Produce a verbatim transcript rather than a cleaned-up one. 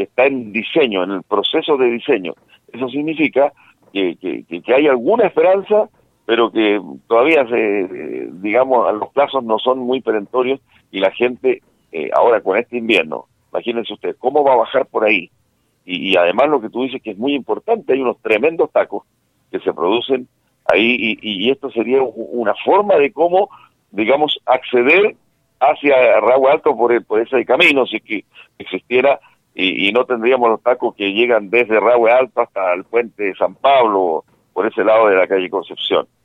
que está en diseño, en el proceso de diseño. Eso significa que, que, que hay alguna esperanza, pero que todavía, se, digamos, los plazos no son muy perentorios y la gente, eh, ahora con este invierno, imagínense ustedes, ¿cómo va a bajar por ahí? Y, y además lo que tú dices que es muy importante, hay unos tremendos tacos que se producen ahí y, y esto sería una forma de cómo, digamos, acceder hacia Rahue Alto por, el, por ese camino, si es que existiera, y, y no tendríamos los tacos que llegan desde Rahue Alto hasta el puente de San Pablo, por ese lado de la calle Concepción.